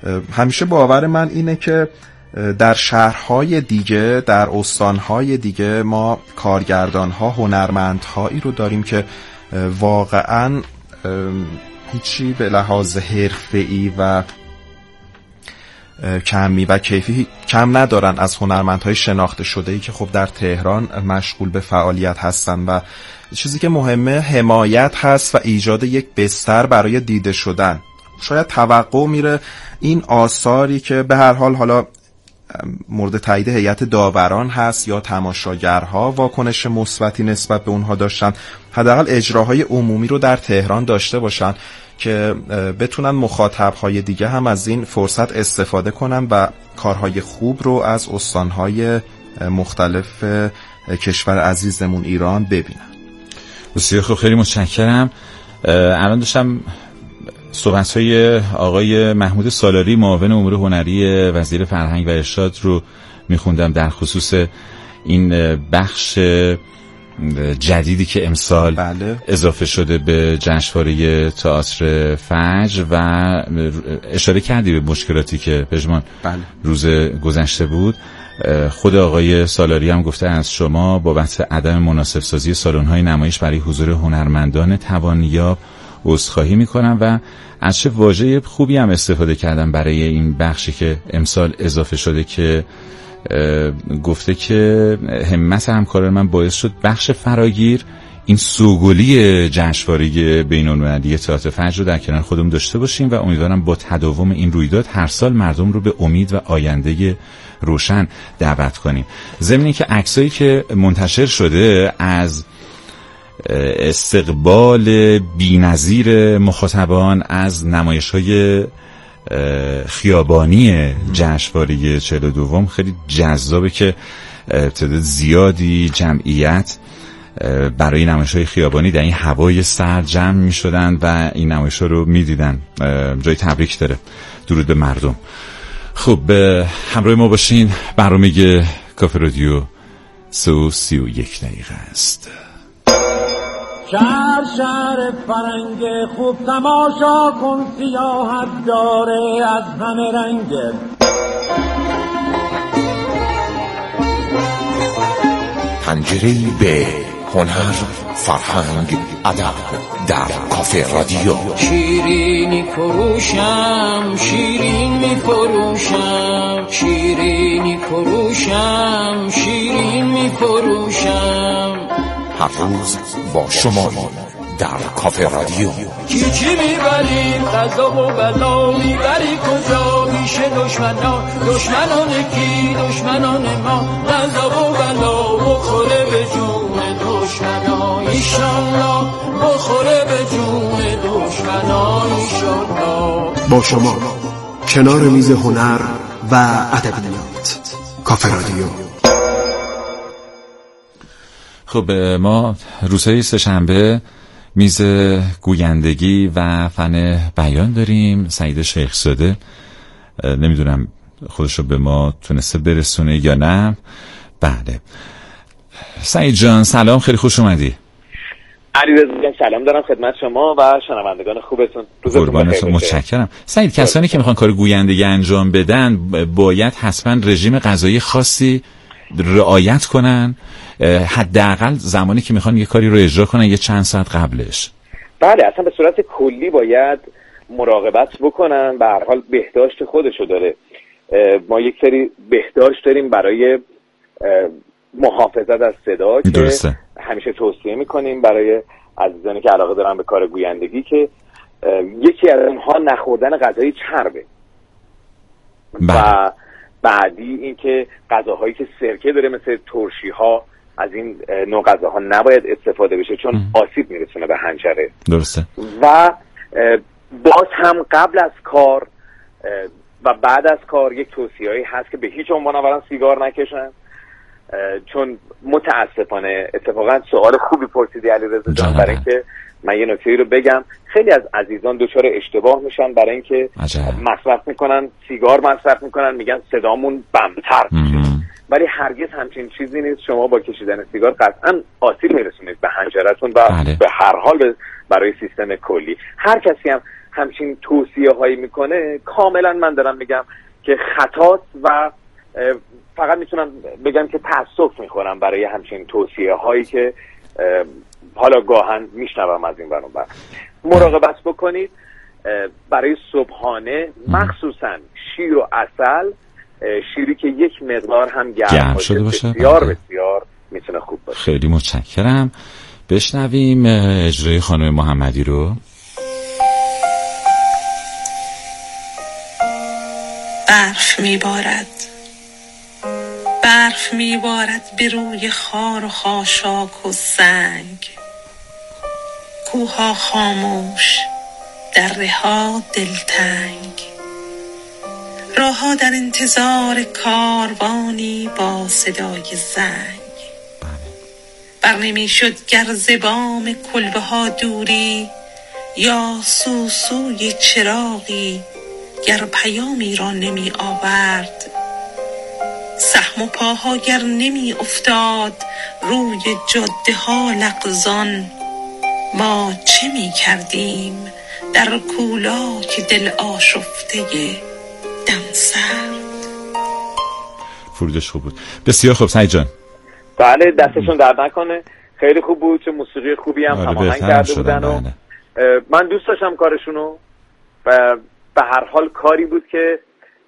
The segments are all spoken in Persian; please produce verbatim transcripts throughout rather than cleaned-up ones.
همیشه باور من اینه که در شهرهای دیگه، در استانهای دیگه ما کارگردانها، هنرمندهایی رو داریم که واقعاً هیچی به لحاظ حرفه‌ای و کمی و کیفی کم ندارن از هنرمندهای شناخته شده‌ای که خب در تهران مشغول به فعالیت هستن و چیزی که مهمه حمایت هست و ایجاد یک بستر برای دیده شدن. شاید توقع میره این آثاری که به هر حال حالا مورد تایید هیئت داوران هست یا تماشاگرها واکنش مثبتی نسبت به اونها داشتن، حداقل اجراهای عمومی رو در تهران داشته باشن که بتونن مخاطبهای دیگه هم از این فرصت استفاده کنن و کارهای خوب رو از استانهای مختلف کشور عزیزمون ایران ببینن. بسیار خوب، خیلی متشکرم. الان داشتم صحبت‌های آقای محمود سالاری معاون امور هنری وزیر فرهنگ و ارشاد رو میخوندم در خصوص این بخش جدیدی که امسال بله. اضافه شده به جشنواره تئاتر فجر و اشاره کردی به مشکلاتی که پژمان بله. روز گذشته بود. خود آقای سالاری هم گفته از شما بابت عدم مناسب سازی سالن‌های نمایش برای حضور هنرمندان توانیاب عذرخواهی میکنم و از چه واژه خوبی هم استفاده کردم برای این بخشی که امسال اضافه شده که گفته که همت همکاران من باعث شد بخش فراگیر این سوگلی جشنواره بین‌المللی تئاتر فجر رو در کنار خودمون داشته باشیم و امیدوارم با تداوم این رویداد هر سال مردم رو به امید و آینده روشن دعوت کنیم. ضمن اینکه عکسایی که منتشر شده از استقبال بی‌نظیر مخاطبان از نمایش‌های خیابانی جشنواره چهل و دوم خیلی جذابه که تعداد زیادی جمعیت برای نمایش‌های خیابانی در این هوای سرد جمع می‌شدن و این نمایش‌ها رو می‌دیدن. جای تبریک داره. درود به مردم. خب همراه ما باشین. برنامه کافه رادیو سه و سی و یک دقیقه است. شهر شهر فرنگ خوب تماشا کن، سیاحت داره از همه رنگ. پنجره‌ای به هنر، فرهنگ، ادب در کافه رادیو. شیرینی فروشم، شیرین می فروشم، شیرینی فروشم، شیرین می فروشم. هر روز با شما در کافه رادیو. چی چی میبری غذا و بلا میبری کجا؟ میشه دشمنان، دشمنان کی؟ دشمنان ما. غذا و بلا بخوره به جون دشمنان ایشالله، بخوره به جون دشمنان ایشالله. با شما کنار میز هنر و ادبیات کافه رادیو. خب ما روزهای سه‌شنبه میز گویندگی و فن بیان داریم. سعید شیخزاده نمیدونم خودش رو به ما تونسته برسونه یا نه. بله سعید جان سلام، خیلی خوش اومدی. علیرضا جان سلام دارم خدمت شما و شنوندگان خوبتون. قربانتون، متشکرم. سعید کسانی که میخوان کار گویندگی انجام بدن باید حتما رژیم غذایی خاصی رعایت کنن، حداقل زمانی که میخوان یه کاری رو اجرا کنن یه چند ساعت قبلش. بله اصلا به صورت کلی باید مراقبت بکنن، به هر حال بهداشت خودشو داره. ما یک سری بهداشت داریم برای محافظت از صدا که درسته. همیشه توصیه میکنیم برای عزیزانی که علاقه دارن به کار گویندگی که یکی از اونها نخوردن غذای چربه. بله. و بعدی این که غذاهایی که سرکه داره مثل ترشی ها، از این نوع غذاها نباید استفاده بشه چون ام. آسیب میرسونه به حنجره. درسته. و باز هم قبل از کار و بعد از کار یک توصیه‌ای هست که به هیچ عنوان اولا سیگار نکشن، چون متاسفانه اتفاقا سوال خوبی پرسیدی علیرضا جان، برای اینکه من یه نکته‌ای رو بگم. خیلی از عزیزان دچار اشتباه میشن برای اینکه مصرف میکنن، سیگار مصرف میکنن، میگن صدامون بمتر میشه، ولی هرگز همچین چیزی نیست. شما با کشیدن سیگار قطعا آسیب میرسونید به حنجرتون و بله. به هر حال برای سیستم کلی. هر کسی هم همچین توصیه هایی میکنه، کاملا من دارم میگم که خطاست و فقط میتونم بگم که تأسف میخورم برای همچین توصیه هایی که حالا گاهن میشنوم از این برون بر. مراقبت بکنید برای صبحانه، مخصوصا شیر و عسل، شیری که یک مقدار هم گرم باشه بسیار بسیار میتونه خوب باشه. خیلی متشکرم. بشنویم اجرای خانم محمدی رو. برف میبارد، برف میبارد به روی خار و خاشاک و سنگ، کوها خاموش، دره ها دلتنگ، راه ها در انتظار کاروانی با صدای زنگ. بر نمی شد گر زبام کلبه ها دوری، یا سوسوی چراغی گر پیامی را نمی آورد، سهم و پاها گر نمی افتاد روی جاده ها لغزان، ما چه می کردیم در کولاک دل آشفته دمسرد. فرودش خوب بود. بسیار خوب سعید جان. بله دستشون درد نکنه، خیلی خوب بود، چه موسیقی خوبی هم هماهنگ کرده بودن و من دوست داشتم کارشونو و به هر حال کاری بود که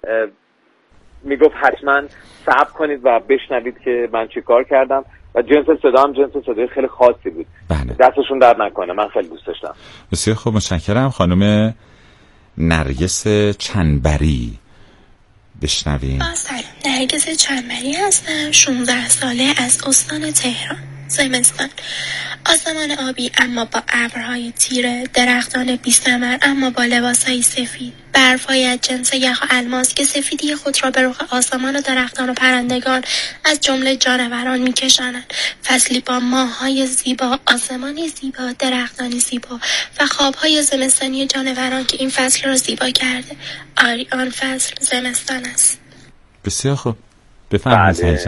میگفت حتما صبر کنید و بشنوید که من چی کار کردم و جنس صدا هم جنس صدای خیلی خاصی بود. بله. دستشون درد نکنه، من خیلی دوست داشتم. بسیار خوب متشکرم. خانم نرگس چنبری بشنویم. سلام، نرگس چنبری هستم، شانزده ساله از استان تهران. زمستان، آسمان آبی اما با ابرهای تیره، درختان بی ثمر اما با لباسهای سفید، برف‌های از جنس یخ و الماس که سفیدی خود را به رخ آسمان و درختان و پرندگان از جمله جانوران می‌کشانند. فصلی با ماه‌های زیبا، آسمانی زیبا، درختانی زیبا و خواب‌های زمستانی جانوران که این فصل را زیبا کرده. آری آن فصل زمستان است. بسیار خوب. بفرمایید. بله.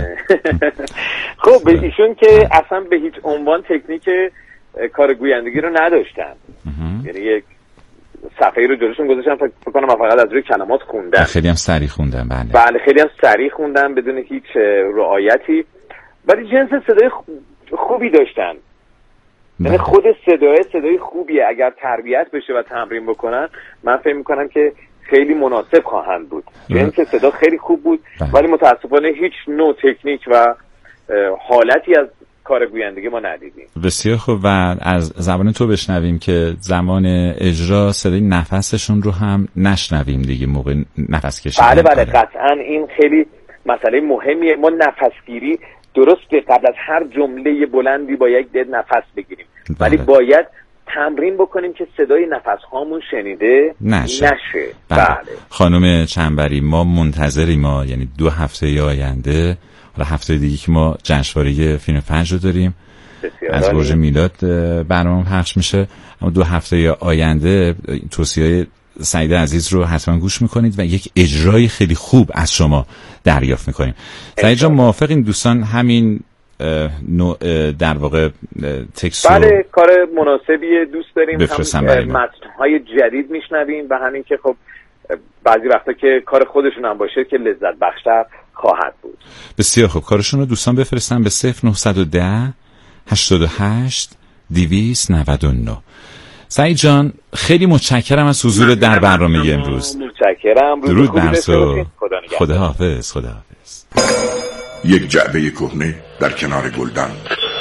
خب ایشون که اصلا به هیچ عنوان تکنیک کار گویندگی رو نداشتن، یعنی یک صفحه رو جلوشون گذاشتن، فکر کنم فقط از روی کلمات خوندن، خیلی هم سریع خوندن. بله بله خیلی هم سریع خوندن بدون هیچ رعایتی، ولی جنس صدای خوبی داشتن. یعنی خود صدای صدای خوبیه، اگر تربیت بشه و تمرین بکنن من فکر میکنم که خیلی مناسب خواهند بود. جنس صدا خیلی خوب بود بله. ولی متاسفانه هیچ نوع تکنیک و حالتی از کار گویندگی ما ندیدیم. بسیار خوب. و از زبان تو بشنویم که زمان اجرا صدای نفسشون رو هم نشنویم دیگه موقع نفس کشیدن. بله بله قطعا این خیلی مسئله مهمیه. ما نفسگیری درسته قبل از هر جمله بلندی با یک دد نفس بگیریم بله. ولی باید تمرین بکنیم که صدای نفس هامون شنیده نشه, نشه. بله. بله. خانم چنبری ما منتظریم، ما یعنی دو هفته آینده، حالا هفته دیگه که ما جشنواره فیلم فجر رو داریم از برج میلاد برنامه پخش میشه، اما دو هفته آینده توصیه سعید عزیز رو حتما گوش میکنید و یک اجرای خیلی خوب از شما دریافت میکنیم. سعید جان موافقین دوستان همین نوع در واقع تکست بله کار مناسبیه دوست داریم، هم متن‌های جدید میشنویم و همین که خب بعضی وقتا که کار خودشون هم باشه که لذت بخشتر خواهد بود. بسیار خوب کارشون رو دوستان بفرستن به صفر نه یک صفر هشتاد و هشت دویست و نود و نه. سعید جان خیلی متشکرم از حضور در برنامه امروز. متشکرم. درود بر تو. خدا حافظ. خدا حافظ. یک جعبه کهنه در کنار گلدان.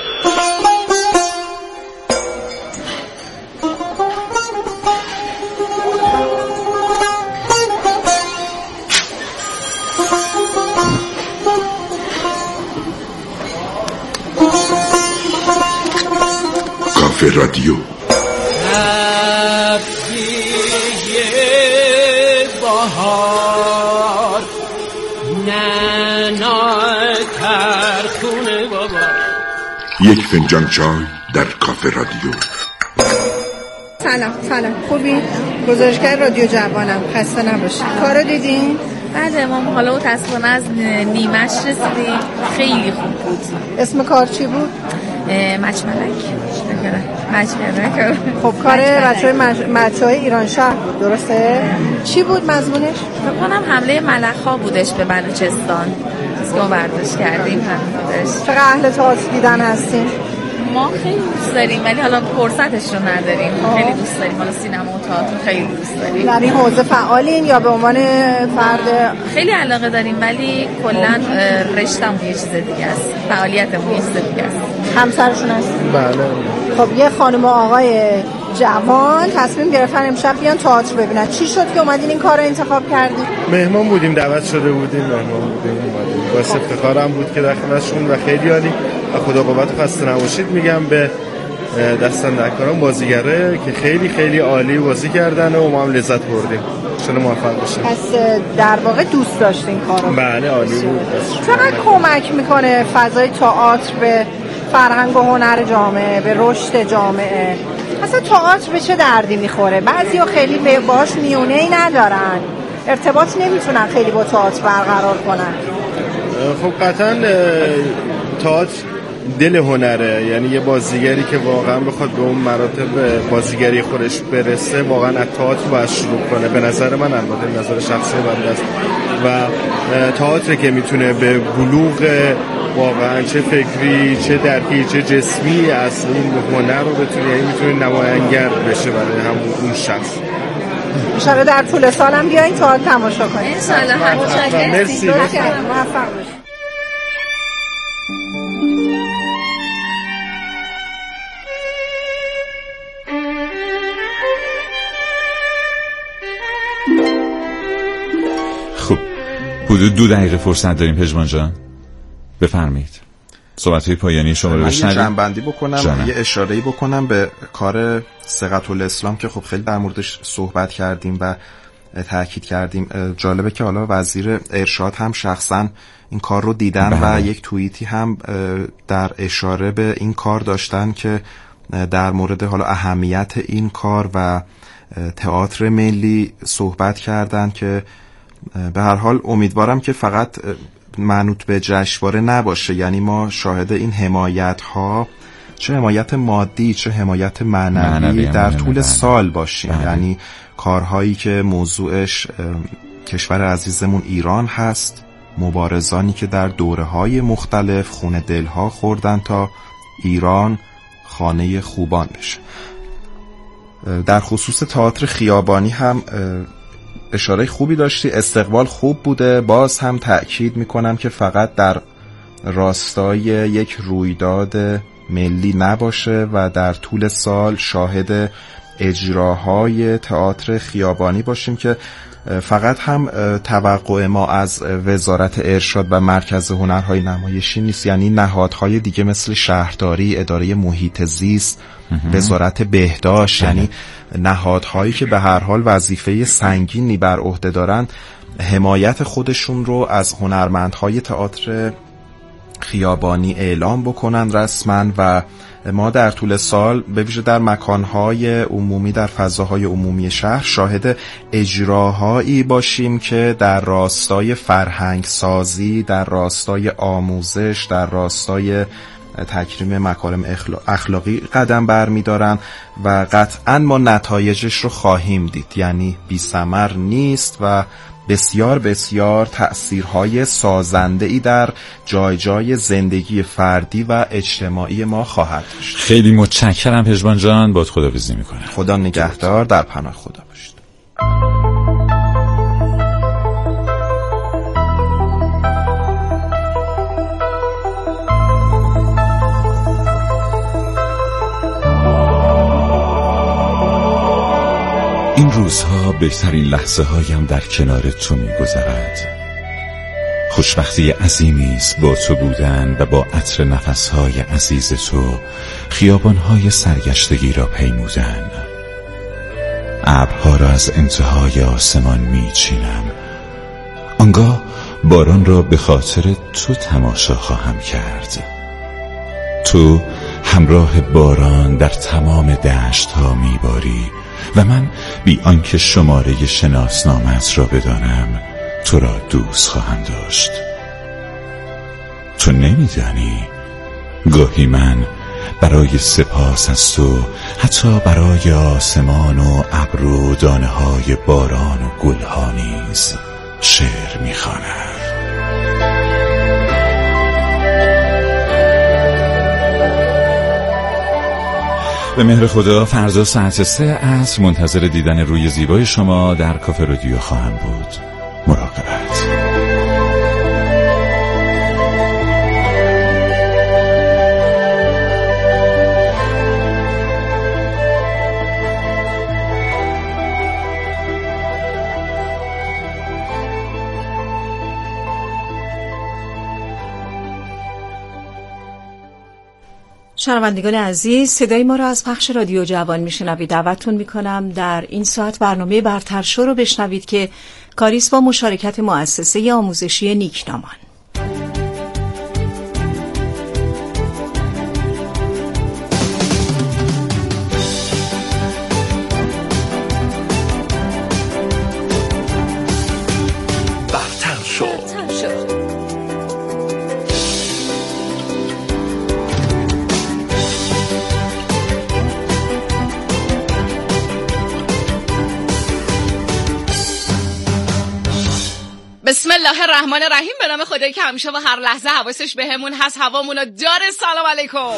کافه رادیو. بهار نه ترخونه بابا. یک فنجان چای در کافه رادیو. سلام سلام خوبی؟ گزارشگر رادیو جوانم، خسته نباشی. کارو دیدین؟ بله ما حالا متاسفانه از نیمش رسیدیم، خیلی خوب بود. اسم کار چی بود؟ مچ ملک. مجمع. خب کار بچهای مچهای ایران شهر بود درسته؟ چی بود مضمونش؟ فکر کنم حمله ملخ‌ها بودش به بلوچستان. از که ما برداشت کردیم همین بودش. چقدر اهل تئاتر دیدن هستین؟ ما خیلی دوست داریم ولی حالا فرصتش رو نداریم. خیلی دوست داریم، حالا سینما و تئاتر خیلی دوست داریم. در این حوزه فعالین یا به عنوان فرد؟ خیلی علاقه داریم ولی کلا رشته‌مون یه چیز دیگه است، فعالیتمون یه چیز دیگه است. همسرشون هست؟ بله. خب یه خانم و آقای جوان تصمیم گرفتن امشب بیان تئاتر ببینن. چی شد که اومدین این کار رو انتخاب کردین؟ مهمان بودیم، دعوت شده بودیم، مهمان بودیم اومدیم. واسه افتخارم بود که در خدمتشون و خیلی عالی. خدا قوت خسته نباشید میگم به دستاندرکاران، بازیگره که خیلی خیلی عالی بازی کردن و ما هم لذت بردیم. انشالله موفق باشیم. پس در واقع دوست داشتین کارو؟ بله عالی بود. چقدر کمک میکنه فضای تئاتر به فرهنگ و هنر جامعه، به رشد جامعه؟ اصلا تئاتر به چه دردی میخوره؟ بعضیا خیلی باهاش میونه‌ای ندارن، ارتباط نمیتونن خیلی با تئاتر برقرار کنن. خب قطعاً تئاتر دل هنره، یعنی یه بازیگری که واقعا بخواد به اون مراتب بازیگری خودش برسه واقعا از تئاتر باید شروع کنه. به نظر من، البته نظر شخصی بنده است، و تئاتر که میتونه به بلوغ واقعا چه فکری چه درکی چه جسمی از این هنر رو بتونه، یعنی میتونه نماینگر بشه برای همون اون شخص. انشالله در طول سالم بیاین تئاتر تماشا کنید. انشالله. متشکرم. مرسی. موفق باشید. خب حدود دو دقیقه فرصت داریم پژمان جان، بفرمایید صحبت‌های پایانی شما رو بشنویم. من جنبندی بکنم جانم. یه اشاره‌ای بکنم به کار ثقة الاسلام که خب خیلی در موردش صحبت کردیم و تاکید کردیم. جالبه که حالا وزیر ارشاد هم شخصا این کار رو دیدن بله. و یک توییتی هم در اشاره به این کار داشتن که در مورد حالا اهمیت این کار و تئاتر ملی صحبت کردن که به هر حال امیدوارم که فقط منوط به جشنواره نباشه، یعنی ما شاهد این حمایت ها، چه حمایت مادی چه حمایت معنوی, معنوی در طول معنوی. سال باشیم بله. یعنی کارهایی که موضوعش کشور عزیزمون ایران هست، مبارزانی که در دوره‌های مختلف خون دلها خوردن تا ایران خانه خوبان بشه. در خصوص تئاتر خیابانی هم اشاره خوبی داشتی، استقبال خوب بوده. باز هم تأکید میکنم که فقط در راستای یک رویداد ملی نباشه و در طول سال شاهد اجراهای تئاتر خیابانی باشیم که فقط هم توقع ما از وزارت ارشاد و مرکز هنرهای نمایشی نیست، یعنی نهادهای دیگه مثل شهرداری، اداره محیط زیست، وزارت بهداشت، یعنی نهادهایی که به هر حال وظیفه سنگینی بر عهده دارن حمایت خودشون رو از هنرمندهای تئاتر خیابانی اعلام بکنن رسما و ما در طول سال به ویژه در مکانهای عمومی، در فضاهای عمومی شهر شاهد اجراهایی باشیم که در راستای فرهنگ سازی، در راستای آموزش، در راستای تکریم مکارم اخلاقی قدم برمی‌دارن و قطعاً ما نتایجش رو خواهیم دید، یعنی بی ثمر نیست و بسیار بسیار تأثیرهای سازنده‌ای در جای جای زندگی فردی و اجتماعی ما خواهد داشت. خیلی متشکرم پژمان جان، باهات خداحافظی می‌کنم. خدا نگهدار، در پناه خدا باشید. این روزها بهترین لحظه هایم در کنار تو می گذرد. خوشبختی عظیمی است با تو بودن و با عطر نفسهای عزیز تو خیابانهای سرگشتگی را پیمودن. ابرها را از انتهای آسمان می چینم. آنگاه باران را به خاطر تو تماشا خواهم کرد. تو همراه باران در تمام دشت ها می باری و من بی آنکه شماره شناسنامه‌ات را بدانم تو را دوست خواهم داشت. تو نمیدانی گاهی من برای سپاس از تو حتی برای آسمان و ابر و دانه های باران و گل ها نیز شعر می‌خواند. به مهر خدا فردا ساعت سه عصر منتظر دیدن روی زیبای شما در کافه رادیو خواهم بود. مراقبت. شنوندگان عزیز، صدای ما را از پخش رادیو جوان میشنوید. دعوتتون میکنم در این ساعت برنامه برتر شو رو بشنوید که کاریست با مشارکت مؤسسه آموزشی نیکنامان. برتر شو. بسم الله الرحمن الرحیم. به نام خدایی که همیشه و هر لحظه حواسش بهمون هست، هوامونو داره. سلام علیکم.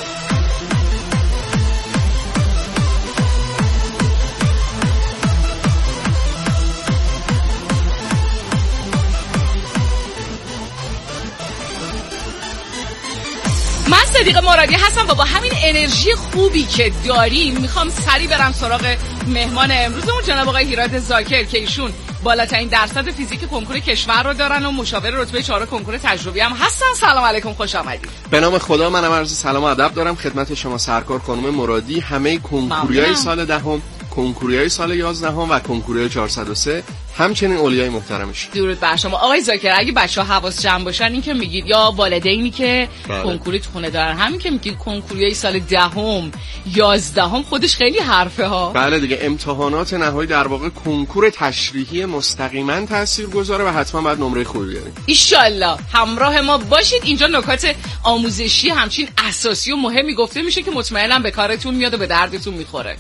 من صدیق مرادی هستم و با همین انرژی خوبی که داریم میخوام سریع برم سراغ مهمان امروزمون، جناب آقای هیراد زاکر که ایشون بالاترین درصد فیزیک کنکور کشور رو دارن و مشاور رتبه چهار کنکور تجربی هم هستن. سلام علیکم، خوش آمدید. به نام خدا، منم عرض سلام و ادب دارم خدمت شما سرکار خانم مرادی، همه کنکوریای سال دهم، کنکوریای سال یازدهم و کنکوریای چهارصد و سه، همچنین اولیای محترمش. درود بر شما آقای زاکر. اگه بچه‌ها حواس جمع باشن، این که میگید یا والدینی که بله. کنکوری تو خونه دارن، همین که میگید کنکوریای سال دهم، یازدهم، خودش خیلی حرفه ها. بله دیگه، امتحانات نهایی در واقع کنکور تشریحی مستقیما تاثیرگذاره و حتما باید نمره خوبی بیارید. ان شاءالله همراه ما باشید. اینجا نکات آموزشی همچین اساسی و مهمی گفته میشه که مطمئناً به کارتون میاد و به دردتون میخوره.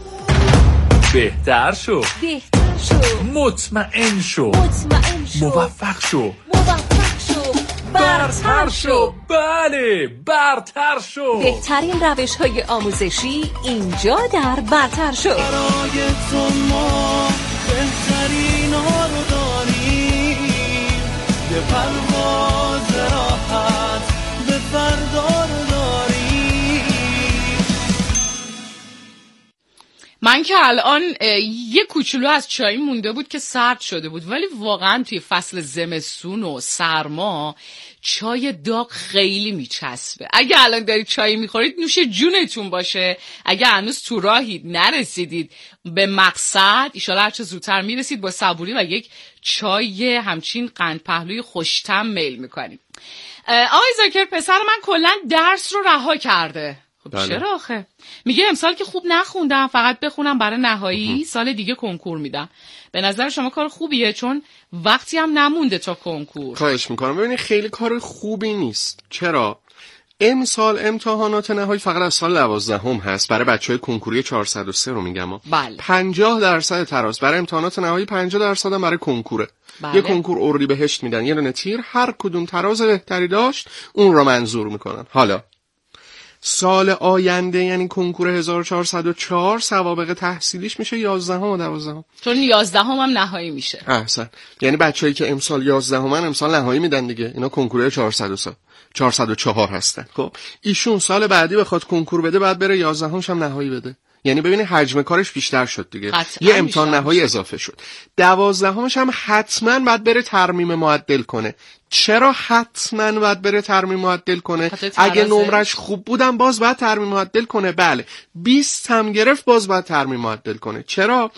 بهتر شو. بهتر شو. مطمئن شو. مطمئن شو. موفق شو. موفق شو. برتر شو. بله، برتر شو. بهترین روش های آموزشی اینجا در برتر شو. برای تو ما بهترین ها رو داریم، یه پرواز راحت به فردا رو داریم. من که الان یه کوچولو از چای مونده بود که سرد شده بود، ولی واقعا توی فصل زمستون و سرما چای داغ خیلی میچسبه. اگه الان دارید چای میخورید نوش جونتون باشه. اگه هنوز تو راهید نرسیدید به مقصد، ایشالا هرچه زودتر میرسید با صبوری و یک چای همچین قند پهلوی خوش‌طعم میل میکنید. آقای زاکر، پسر من کلا درس رو رها کرده. خب بله. چرا آخه؟ میگه امسال که خوب نخوندم، فقط بخونم برای نهایی، سال دیگه کنکور میدم. به نظر شما کار خوبیه؟ چون وقتی هم نمونده تا کنکور. خواهش میکنم. ببینید خیلی کار خوبی نیست. چرا؟ امسال امتحانات نهایی فقط از سال دوازدهم هست برای بچهای کنکوری چهارصد و سه رو میگم. بله. پنجاه درصد تراز برای امتحانات نهایی، پنجاه درصد هم برای کنکوره. بله. یه کنکور اردیبهشت میدن، یه دونه تیر، هر کدوم تراز بهتری داشت اون رو منظور میکنن. حالا سال آینده یعنی کنکور هزار و چهارصد و چهار سوابق تحصیلیش میشه یازدهم و دوازدهم، چون یازدهم هم نهایی میشه. احسن. یعنی بچه‌ای که امسال یازدهمن امسال نهایی میدن دیگه، اینا کنکور چهارصد و سه چهارصد و چهار هستن. خب ایشون سال بعدی بخواد کنکور بده بعد بره یازدهمش هم نهایی بده. یعنی ببینید حجم کارش بیشتر شد دیگه، یه امتحان نهایی اضافه شد. دوازدهمش هم حتما باید بره ترمیم معدل کنه. چرا حتما باید بره ترمیم معدل کنه؟ اگه نمرش خوب بودم باز باید ترمیم معدل کنه. بله، بیست هم گرفت باز باید ترمیم معدل کنه. چرا؟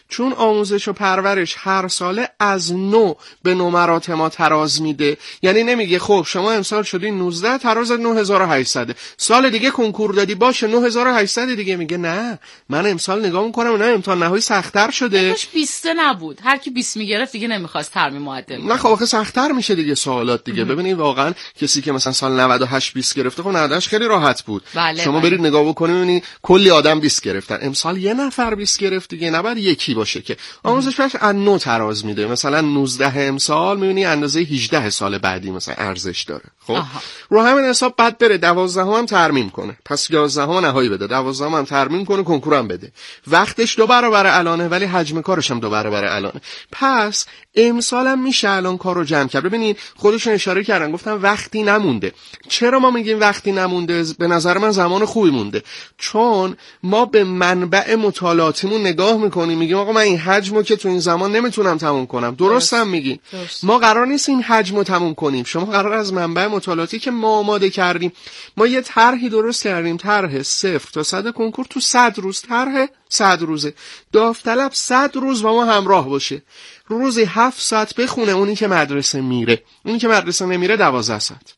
چون آموزش و پرورش هر ساله از نو به نمرات ما تراز میده. یعنی نمیگه خب شما امسال شدی نوزده، تراز نه هزار و هشتصد، سال دیگه کنکور دادی باشه نه هزار و هشتصد دیگه. میگه نه، من امسال نگاه میکنم نه امتحان نهایی سخت‌تر شده. کاش بیست نبود، هر کی بیست میگرفت دیگه نمیخواست ترمیم معدل. نه خب آخه سخت‌تر میشه دیگه سوالات دیگه. ببینید واقعا کسی که مثلا سال نود و هشت بیست گرفته، خب نود و هشت خیلی راحت بود. بله شما بله. برید نگاه بکنید ببینید کلی آدم بیست گرفتن، امسال یه نفر بیست گرفت دیگه، نباید یکی باشه که. آموزش پرورش از نو تراز میده. مثلا نوزده امسال میبینی اندازه هجده سال بعدی مثلا ارزش داره. خب رو همین حساب بعد بره دوازدهم هم ترمیم کنه، پس یازدهم نهایی بده، دوازدهم هم ترمیم کنه، کنکورم بده. وقتش دو برابر الانه ولی حجم کارش هم دو برابر الانه. پس امسال هم میشه الان کارو جمع کرد. ببینید خودشون اشاره کردن، گفتن وقتی نمونده. چرا ما میگیم وقتی نمونده؟ به نظر من زمان خوبی مونده، چون ما به منبع مطالعاتمون نگاه میکنیم، میگیم آقا من این حجمو که تو این زمان نمیتونم تموم کنم. درست هم میگین. ما قرار نیست این حجمو تموم کنیم، شما قرار از منبع مطالعاتی که ما آماده کردیم، ما یه طرحی درست کردیم، طرح صفر تا صد کنکور تو صد روز، طرح صد روزه، داوطلب صد روز با ما همراه باشه، روزی هفت ساعت بخونه. اونی که مدرسه میره، اونی که مدرسه نمیره دوازده ساعت.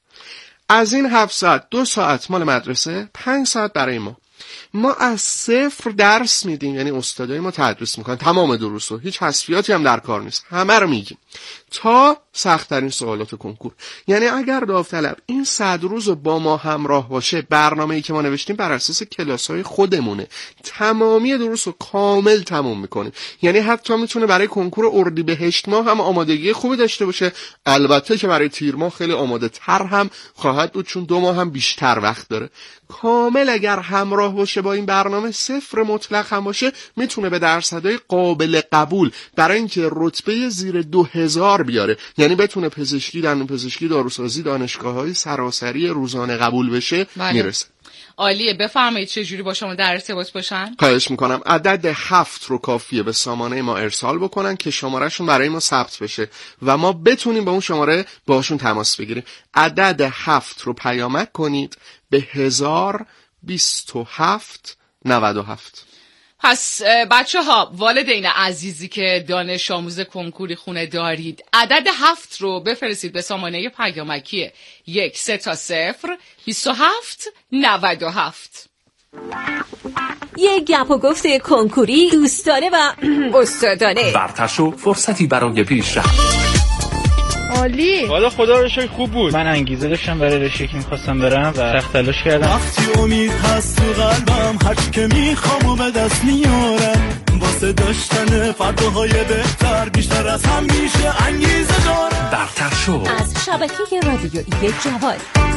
از این هفت ساعت دو ساعت مال مدرسه، پنج ساعت برای ما. ما از صفر درس میدیم، یعنی استادای ما تدریس میکنن تمام دروسو، هیچ حذفیاتی هم در کار نیست، همه رو میگیم تا سخت‌ترین سوالات کنکور. یعنی اگر داوطلب این صد روز با ما همراه باشه، برنامه‌ای که ما نوشتیم بر اساس کلاس‌های خودمونه، تمامی دروس رو کامل تموم میکنیم. یعنی حتی میتونه برای کنکور اردیبهشت ماه هم آمادگی خوبی داشته باشه، البته که برای تیر ماه خیلی آماده تر هم خواهد بود، چون دو ماه هم بیشتر وقت داره. کامل اگر همراه باشه با این برنامه، صفر مطلق هم باشه، میتونه به درصدهای قابل قبول برای اینکه رتبه زیر دو هزار بیاره، یعنی بتونه پزشکی، دندون پزشکی، داروسازی، دانشگاه‌های سراسری روزانه قبول بشه بله. میرسه. عالیه. بفرمایید چه جوری با شما در ارتباط باشن؟ خواهش میکنم. عدد هفت رو کافیه به سامانه ما ارسال بکنن که شمارهشون برای ما ثبت بشه و ما بتونیم با اون شماره باشون تماس بگیریم. عدد هفت رو پیامک کنید به هزار بیست و هفت نود و هفت. پس بچه ها، والدین عزیزی که دانش آموز کنکوری خونه دارید، عدد هفت رو بفرستید به سامانه پیامکی یک سه تا صفر بیست و هفت نود و هفت. یه گپ و گفت کنکوری دوستانه و استادانه. برترشو فرصتی برای پیشرفت. عالی. والا خدا رو شکر خوب بود. من انگیزه داشتم برای رشته که می‌خواستم برم و سخت تلاش کردم. وقتی امید هست تو قلبم، هر چی که میخوام و به دست میارم، واسه داشتن فرداهای بهتر بیشتر از همیشه انگیزه دارم. برترشو از شبکه رادیویی جوان.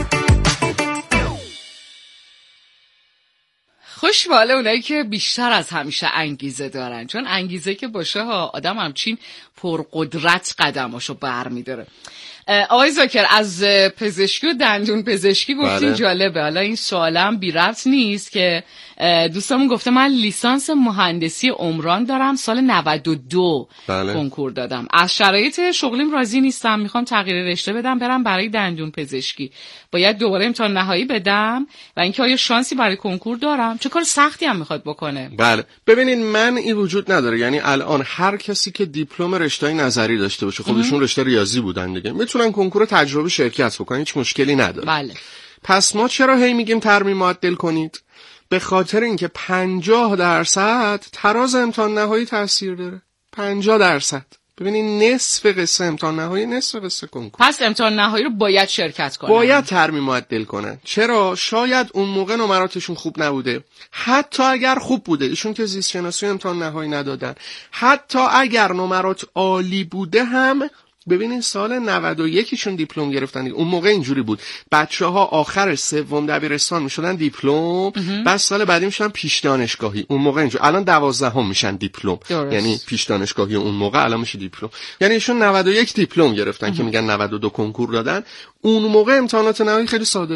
خوش به حال اونایی که بیشتر از همیشه انگیزه دارن، چون انگیزه که باشه ها آدم همچین پرقدرت قدماشو بر میداره. آقای زاکر، از پزشکی و دندون پزشکی گفتین. بله. جالبه. حالا این سوالم بی ربط نیست که دوستمون گفته من لیسانس مهندسی عمران دارم، سال نود و دو بله. کنکور دادم، از شرایط شغلیم راضی نیستم، میخوام تغییر رشته بدم برم برای دندون پزشکی، باید دوباره امتحان نهایی بدم و اینکه آیا شانسی برای کنکور دارم؟ چه کار سختی هم میخواد بکنه؟ بله ببینید، من این وجود نداره، یعنی الان هر کسی که دیپلم رشته نظری داشته باشه، خودشون رشته ریاضی بودن دیگه، میتونن کنکور تجربه شرکت بکنن، هیچ مشکلی نداره. بله. پس ما چرا هی میگیم ترمیم معدل کنید؟ به خاطر اینکه پنجاه درصد تراز امتحان نهایی تاثیر داره. پنجاه درصد. ببینید نصف قصه امتحان نهایی، نصف قصه کنکور. پس امتحان نهایی رو باید شرکت کنن. باید ترمیم معدل کنن. چرا؟ شاید اون موقع نمراتشون خوب نبوده. حتی اگر خوب بوده، ایشون که زیست شناسی امتحان نهایی ندادن، حتی اگر نمرات عالی بوده هم، ببینین سال نود و یکشون دیپلم گرفتن. اون موقع اینجوری بود، بچه‌ها آخر سوم دبیرستان میشدن دیپلم، بعد سال بعدی میشدن پیش دانشگاهی. اون موقع اینجوری، الان دوازدهم میشن دیپلم، یعنی پیش دانشگاهی اون موقع الان میشه دیپلم. یعنی ایشون نود و یک دیپلم گرفتن که میگن نود و دو کنکور دادن. اون موقع امتحانات نهایی خیلی ساده بود،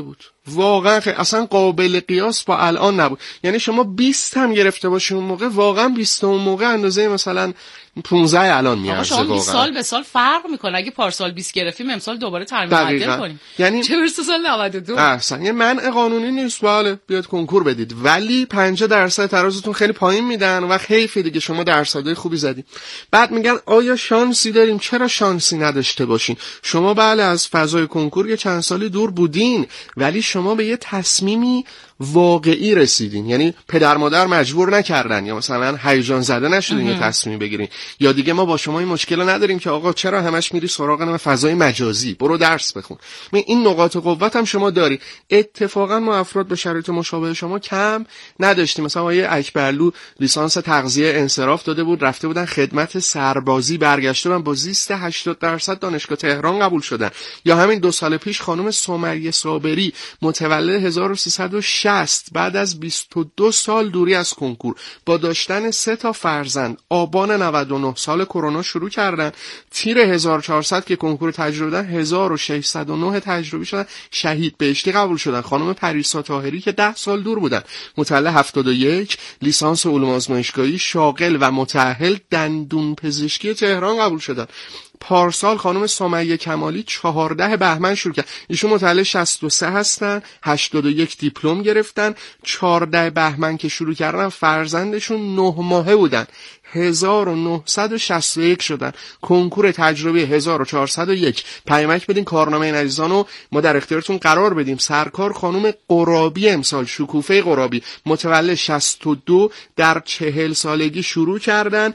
واقعا خیلی اصلا قابل قیاس با الان نبود. یعنی شما بیست هم گرفته باشی اون موقع، واقعا بیست اون موقع اندازه مثلا پانزده الان میارزه. شما بیست سال به سال فرق میکنه. اگه پارسال بیست گرفتیم امسال دوباره ترمیم معدل کنیم. یعنی چه برسه سال نود و دو. اصلا یه منع قانونی نیست بله بیاد کنکور بدید، ولی پنجاه درصد ترازتون خیلی پایین میدن و حیف دیگه شما درصدای خوبی زدید. بعد میگن آیا شانسی داریم؟ چرا شانسی نداشته باشین؟ شما بله از فضای کنکور یه چند سالی دور بودین، ولی شما به یه تصمیمی واقعی رسیدین. یعنی پدر مادر مجبور نکردن یا مثلا هیجان زده نشدین یه تصمیم بگیرین، یا دیگه ما با شما این مشکل نداریم که آقا چرا همش میری سراغ فضای مجازی، برو درس بخون. این نقاط قوت هم شما داری. اتفاقا ما افراد به شرایط مشابه شما کم نداشتیم. مثلا آقای اکبرلو لیسانس تغذیه انصراف داده بود، رفته بودن خدمت سربازی، برگشته بودن با زیست هشتاد درصد دانشگاه تهران قبول شدن. یا همین دو سال پیش خانم سمیه صابری متولد هزار و سیصد و شصت بعد از بیست و دو سال دوری از کنکور با داشتن سه تا فرزند آبان نود و نه سال کرونا شروع کردن. تیر هزار و چهارصد که کنکور تجربه دادن هزار و ششصد و نه تجربی شدن، شهید بهشتی قبول شدن. خانم پریسا طاهری که ده سال دور بودن متولد هفتاد و یک، لیسانس علوم آزمایشگاهی شاغل و متأهل دندون پزشکی تهران قبول شدن. پارسال خانم سمیه کمالی چهارده بهمن شروع کرد. ایشون متولد شصت و سه هستن، هشتاد و یک دیپلم گرفتن. چهارده بهمن که شروع کردن فرزندشون نه ماهه بودن، هزار و نهصد و شصت و یک شدن. کنکور تجربی هزار و چهارصد و یک. پیامک بدین کارنامه این عزیزانو ما در اختیارتون قرار بدیم. سرکار خانم قرابی امسال، شکوفه قرابی، متولد شصت و دو، در چهل سالگی شروع کردن،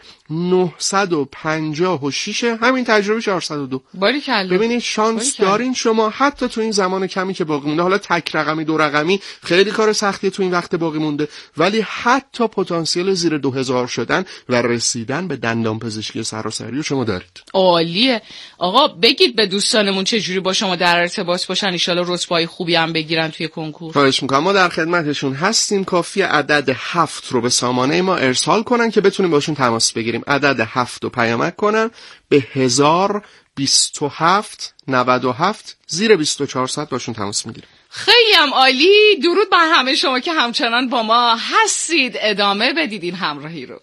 نهصد و پنجاه و شش، همین تجربه چهارصد و دو. باریکلا. ببینید شانس دارین شما حتی تو این زمان کمی که باقی مونده. حالا تک رقمی دو رقمی خیلی کار سختی تو این وقت باقی مونده، ولی حتی پتانسیل زیر دو هزار شدن و رسیدن به دندان پزشکی سراسری شما دارید. عالیه. آقا بگید به دوستانمون چه جوری با شما در ارتباط باشن، ان شاءالله رتبه‌های خوبی هم بگیرن توی کنکور. خواهش می‌کنم، ما در خدمتشون هستیم. کافی عدد هفت رو به سامانه ما ارسال کنن که بتونیم باشون تماس بگیریم. عدد هفت رو پیامک کنن به هزار بیست و هفت نود و هفت، زیر بیست و چهار ساعت باشون تماس میگیریم. خیلی هم عالی. درود بر همه شما که همچنان با ما هستید. ادامه بدید این همراهی رو.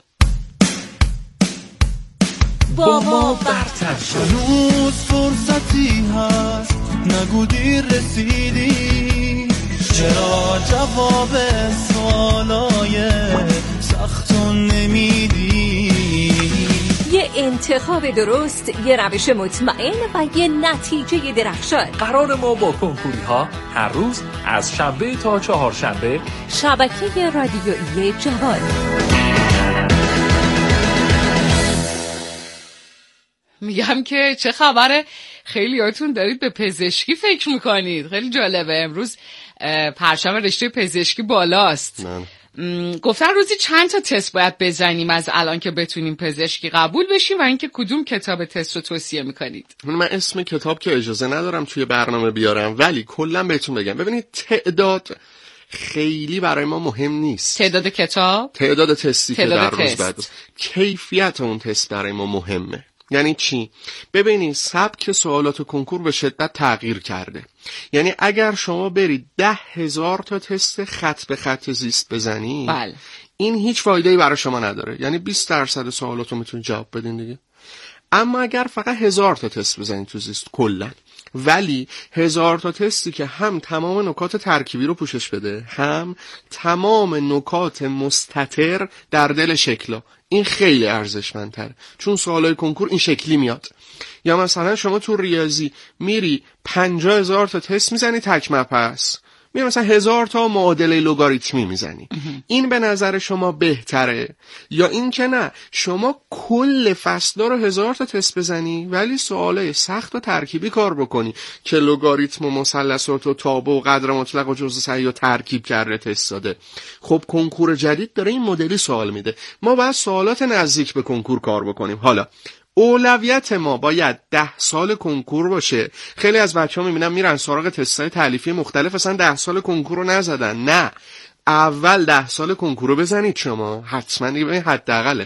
با ما برتر شد. هنوز فرصتی هست، نگو دیر رسیدی. چرا جواب سوالای سختون نمیدی؟ یه انتخاب درست، یه روش مطمئن و یه نتیجه درخشان. قرار ما با کنکوری ها هر روز از شنبه تا چهارشنبه شبکه رادیویی جوان. میگم که چه خبره، خیلیاتون دارید به پزشکی فکر میکنید. خیلی جالبه. امروز پرچم رشته پزشکی بالاست. من. گفتن روزی چند تا تست باید بزنیم از الان که بتونیم پزشکی قبول بشیم، و اینکه کدوم کتاب تست رو توصیه میکنید؟ من اسم کتاب که اجازه ندارم توی برنامه بیارم، ولی کلا بهتون بگم. ببینید تعداد خیلی برای ما مهم نیست. تعداد کتاب؟ تعداد تستی تعداد که در تست. روز بعد. کیفیت اون تست برای ما مهمه. یعنی چی؟ ببینید سبک سوالات کنکور به شدت تغییر کرده. یعنی اگر شما برید ده هزار تا تست خط به خط زیست بزنید، بله. این هیچ فایده‌ای برای شما نداره. یعنی بیست درصد سوالات رو میتونید جواب بدین دیگه. اما اگر فقط هزار تا تست بزنید تو زیست کلا، ولی هزار تا تستی که هم تمام نکات ترکیبی رو پوشش بده، هم تمام نکات مستتر در دل شکلا، این خیلی ارزشمندتره، چون سوالای کنکور این شکلی میاد. یا مثلا شما تو ریاضی میری پنجاه هزار تا تست میزنی تک مبحث، میری مثلا هزار تا معادله لوگاریتمی میزنی. این به نظر شما بهتره؟ یا این که نه شما کل فصلا رو هزار تا تست بزنی ولی سوالای سخت و ترکیبی کار بکنی که لوگاریتم و مثلثات و تابع و قدر مطلق و جزء صحیح و ترکیب کرده تست داده. خب کنکور جدید داره این مدلی سوال میده. ما باید سوالات نزدیک به کنکور کار بکنیم. حالا اولویت ما باید ده سال کنکور باشه. خیلی از بچه ها میبینم میرن سراغ تستای تالیفی مختلف، اصلا ده سال کنکور رو نزدن. نه، اول ده سال کنکور رو بزنید شما، حتما دیگه ببین حداقل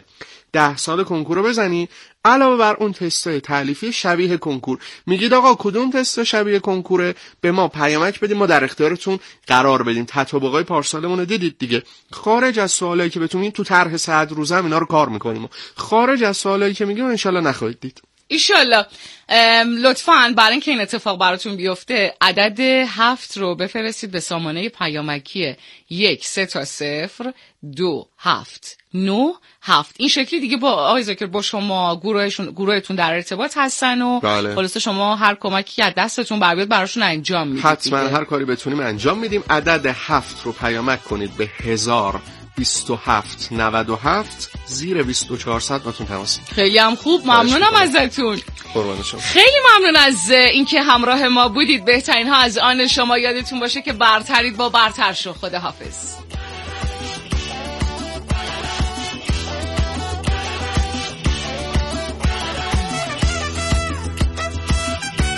ده سال کنکور رو بزنی، علاوه بر اون تستای تألیفی شبیه کنکور. میگید آقا کدوم تست شبیه کنکوره، به ما پیامک بدید، ما در اختیارتون قرار بدیم. تطابقای پارسالمون رو دیدید دیگه. خارج از سوالایی که بهتون میگیم تو طرح صد روزه هم اینا رو کار میکنیم. خارج از سوالایی که میگیم ان شاءالله نخواهید دید. ایشالله. لطفاً برای اینکه این اتفاق براتون بیفته عدد هفت رو بفرستید به سامانه پیامکی یک سه تا صفر دو هفت نه هفت. این شکلی دیگه با آقای ذاکر با شما گروهشون گروهتون در ارتباط هستن و بله. خلاصه شما هر کمکی که از دستتون بر بیاد براشون انجام میدید. حتما هر کاری بتونیم انجام میدیم. عدد هفت رو پیامک کنید به هزار بیست و هفت نود و هفت زیر بیست و چهارصد باتون تماس. خیلی هم خوب، ممنونم ازتون. قربان شما. خیلی ممنون از اینکه همراه ما بودید. بهترین ها از آن شما. یادتون باشه که برترید با برتر شو. خداحافظ.